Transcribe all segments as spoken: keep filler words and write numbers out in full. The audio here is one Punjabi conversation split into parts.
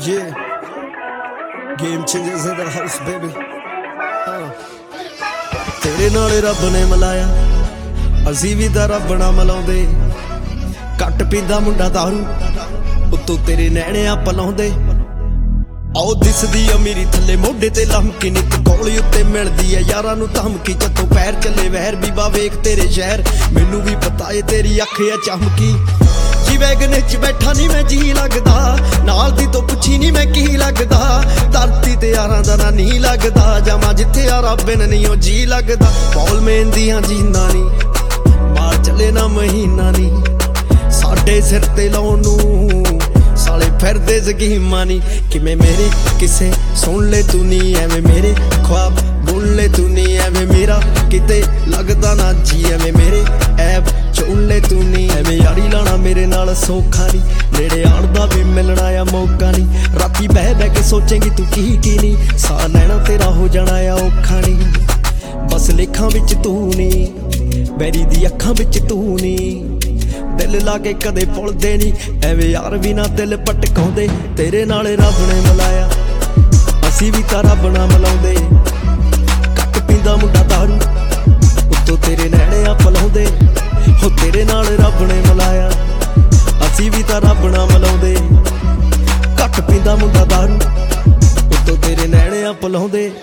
Yeah, game changers in the house, baby. uh. ਤੇਰੇ ਨਾਲ ਰੱਬ ਨੇ ਮਿਲਾਇਆ, ਅਸੀਂ ਵੀ ਤਾਂ ਰੱਬ ਨਾਲ ਮਿਲਾਉਂਦੇ। ਘੱਟ ਪੀਂਦਾ ਮੁੰਡਾ ਦਾਰੂ, ਉੱਤੋਂ ਤੇਰੇ ਨੈਣਿਆਂ ਪਲਾਉਂਦੇ। ਆਓ ਦਿਸਦੀ ਅਮੀਰੀ ਥੱਲੇ ਮੋਢੇ ਤੇ ਲਮਕੀ, ਨਿੱਤ ਗੋਲੀ ਉੱਤੇ ਮਿਲਦੀ ਐ ਯਾਰਾਂ ਨੂੰ ਧਮਕੀ। ਜਦੋਂ ਪੈਰ ਚੱਲੇ ਵਹਿਰ ਬੀਬਾ ਵੇਖ ਤੇਰੇ ਸ਼ਹਿਰ, ਮੈਨੂੰ ਵੀ ਪਤਾ ਏ ਤੇਰੀ ਅੱਖ ਆ ਚਮਕੀ। ਜੀ ਵੈਗਨ ਚ ਬੈਠਾ ਨੀ ਮੈਂ ਜੀ ਲੱਗਦਾ, ਨਾਲ ਦੀ ਤੋਂ ਪੁੱਛੀ ਨੀ ਮੈਂ ਕੀ ਲੱਗਦਾ। ਧਰਤੀ ਤੇ ਯਾਰਾਂ ਦਾ ਨਾ ਨਹੀਂ ਲੱਗਦਾ, ਜਾਵਾਂ ਜਿੱਥੇ ਆ ਰੱਬ ਬਿਨ ਨਹੀਂ ਉਹ ਜੀ ਲੱਗਦਾ। ਬੌਲ ਮਹਿੰਦੀਆਂ ਜੀਂਦਾ ਨੀ, ਮਾਰ ਚੱਲੇ ਨਾ ਮਹੀਨਾ ਨੀ, ਸਾਡੇ ਸਿਰ ਤੇ ਲਾਉਣ ਨੂੰ ਸਾਲੇ ਫਿਰਦੇ ਜ਼ਗੀਮਾਂ ਨੀ। ਕਿਵੇਂ ਮੇਰੇ ਕਿਸੇ ਸੁਣ ਲੈ ਤੂੰ ਨੀ, ਐਵੇਂ ਮੇਰੇ ख्वाब ਬੁੱਲ ਲੈ ਤੂੰ ਨੀ, ਐਵੇਂ ਮੇਰਾ ਕਿਤੇ ਲੱਗਦਾ ਨਾ ਜੀ, ਐਵੇਂ ਮੇਰੇ ਐਬ ਚੁਣ ਲੈ ਤੂੰ ਨੀ। ਐਵੇਂ ਯਾਰੀ ਲਾਣਾ ਮੇਰੇ ਨਾਲ ਸੌਖਾ ਨੀ, ਨੇੜੇ ਆਉਣ ਦਾ ਵੀ ਮਿਲਣਾ ਆ ਮੌਕਾ ਨੀ। ਰਾਤੀ ਬਹਿ ਬਹਿ ਕੇ ਸੋਚੇਂਗੀ ਤੂੰ ਕੀ ਕੀ ਨੀ, ਸਾਹ ਲੈਣਾ ਤੇਰਾ ਹੋ ਜਾਣਾ ਆ ਔਖਾ ਨੀ। ਬਸ ਲੇਖਾਂ ਵਿੱਚ ਤੂੰ ਨੀ, ਬੈਰੀ ਦੀ ਅੱਖਾਂ ਵਿੱਚ ਤੂੰ ਨੀ, ਦਿਲ ਲਾ ਕੇ ਕਦੇ ਭੁੱਲਦੇ ਨੀ, ਐਵੇਂ ਯਾਰ ਵੀ ਨਾ ਦਿਲ ਪਟਕਾਉਂਦੇ। ਤੇਰੇ ਨਾਲ ਰੱਬ ਨੇ ਮਿਲਾਇਆ, ਅਸੀਂ ਵੀ ਤਾਂ ਰੱਬ ਨਾਲ ਮਿਲਾਉਂਦੇ। ਘੱਟ ਪੀਂਦਾ ਮੁੰਡਾ ਦਾਰੂ, ਉੱਤੋਂ ਤੇਰੇ ਨੈਣਿਆਂ ਪਲਾਉਂਦੇ। ਹੋ ਤੇਰੇ ਨਾਲ ਰੱਬ ਨੇ ਮਿਲਾਇਆ, ਅਸੀਂ ਵੀ ਤਾਂ ਰੱਬ ਨਾਲ ਮਿਲਾਉਂਦੇ। ਘੱਟ ਪੀਂਦਾ ਮੁੰਡਾ ਦਾਰੂ, ਉੱਤੋਂ ਤੇਰੇ ਨੈਣਿਆਂ ਪਲਾਉਂਦੇ।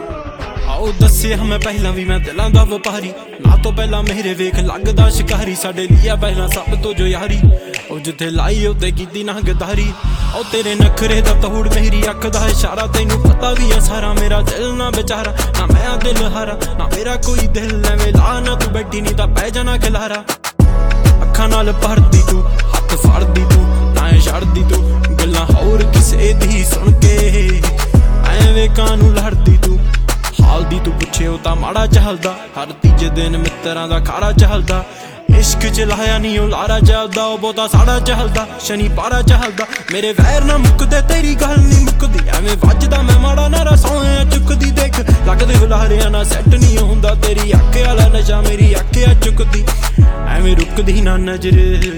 ਆਓ ਦੱਸਿਆ ਮੈਂ ਪਹਿਲਾਂ ਵੀ ਮੈਂ ਦਿਲਾਂ ਦਾ ਵਪਾਰੀ, ਨਾ ਤੋਂ ਪਹਿਲਾਂ ਮੇਰੇ ਵੇਖ ਲੱਗਦਾ ਸ਼ਿਕਾਰੀ। ਸਾਡੇ ਲਿਆ ਪਹਿਲਾਂ ਸਭ ਤੋਂ ਜੋ ਯਾਰੀ, ਉਹ ਜਿੱਥੇ ਲਾਈ ਉੱਤੇ ਕੀਤੀ ਨਾ ਗਦਾਰੀ। ਉਹ ਤੇਰੇ ਨਖਰੇ ਦਾ ਤੋੜ ਮੇਰੀ ਅੱਖ ਦਾ ਇਸ਼ਾਰਾ, ਤੈਨੂੰ ਪਤਾ ਵੀ ਆ ਸਾਰਾ ਮੇਰਾ ਦਿਲ ਨਾ ਵਿਚਾਰਾ। ਨਾ ਮੈਂ ਦਿਲ ਹਾਰਾ ਨਾ ਮੇਰਾ ਕੋਈ ਦਿਲ, ਐਵੇਂ ਲਾ ਨਾ ਤੂੰ ਬੈਠੀ ਨਹੀਂ ਤਾਂ ਪੈ ਜਾਣਾ ਖਿਲਾਰਾ। ਅੱਖਾਂ ਨਾਲ ਭਰਦੀ ਤੂੰ, ਹੱਥ ਫੜਦੀ ਤੂੰ, ਨਾ ਛੱਡਦੀ ਤੂੰ ਗੱਲਾਂ ਹੋਰ ਕਿਸੇ ਦੀ ਸੁਣ ਕੇ। ਐਵੇਂ ਕਾਨੂੰ ਲੜਦੀ ਤੂੰ, ਹਾਲ ਦੀ ਤੂੰ ਪੁੱਛੇ ਉਹ ਤਾਂ ਮਾੜਾ ਚੱਲਦਾ। ਹਰ ਤੀਜੇ ਦਿਨ ਮਿੱਤਰਾਂ ਦਾ ਖਾੜਾ ਚੱਲਦਾ, ਇਸ਼ਕ ਚ ਲਾਇਆ ਨੀ ਉਹ ਲਾਰਾ ਚੱਲਦਾ। ਉਹ ਬਹੁਤਾ ਸਾੜਾ ਚੱਲਦਾ, ਸ਼ਨੀ ਪਾਰਾ ਚੱਲਦਾ। ਮੇਰੇ ਵੈਰ ਨਾ ਮੁੱਕਦੇ ਤੇਰੀ ਗੱਲ ਨੀ ਮੁੱਕਦੀ, ਐਵੇਂ ਵੱਜਦਾ ਮੈਂ ਮਾੜਾ ਨਾਰਾ ਸੌਂਇਆ ਚੁੱਕਦੀ। ਦੇਖ ਲੱਗਦੇ ਹੁਲਾਰਿਆਂ ਨਾਲ ਸੈੱਟ ਨੀ ਹੁੰਦਾ, ਤੇਰੀ ਅੱਖ ਵਾਲਾ ਨਸ਼ਾ ਮੇਰੀ ਅੱਖ ਆ ਚੁੱਕਦੀ। ਐਵੇਂ ਰੁਕਦੀ ਨਾ ਨਜ਼ਰ,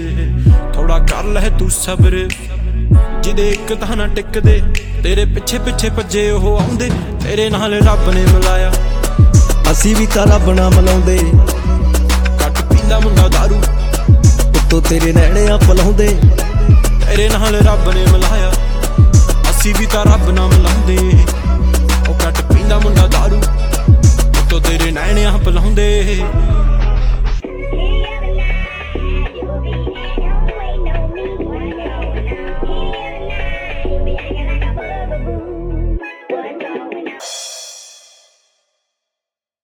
ਥੋੜਾ ਕਰ ਲੈ ਤੂੰ ਸਬਰ। ਜਿਹਦੇ ਇੱਕ ਤਾਂ ਨਾ ਟਿਕਦੇ, ਤੇਰੇ ਪਿੱਛੇ ਪਿੱਛੇ ਭੱਜੇ ਉਹ ਆਉਂਦੇ। ਤੇਰੇ ਨਾਲ ਰੱਬ ਨੇ ਮਿਲਾਇਆ, ਅਸੀਂ ਵੀ ਤਾਂ ਰੱਬ ਨਾਲ ਮਿਲਾਉਂਦੇ। ਘੱਟ ਪੀਂਦਾ ਮੁੰਡਾ ਦਾਰੂ, ਉੱਤੋਂ ਤੇਰੇ ਨੈਣਿਆਂ ਪਲਾਉਂਦੇ। ਤੇਰੇ ਨਾਲ ਰੱਬ ਨੇ ਮਿਲਾਇਆ, ਅਸੀਂ ਵੀ ਤਾਂ ਰੱਬ ਨਾਲ ਮਿਲਾਉਂਦੇ। ਉਹ ਘੱਟ ਪੀਂਦਾ ਮੁੰਡਾ ਦਾਰੂ, ਉੱਤੋਂ ਤੇਰੇ ਨੈਣਿਆਂ ਪਲਾਉਂਦੇ। Baby, I got like a bugaboo.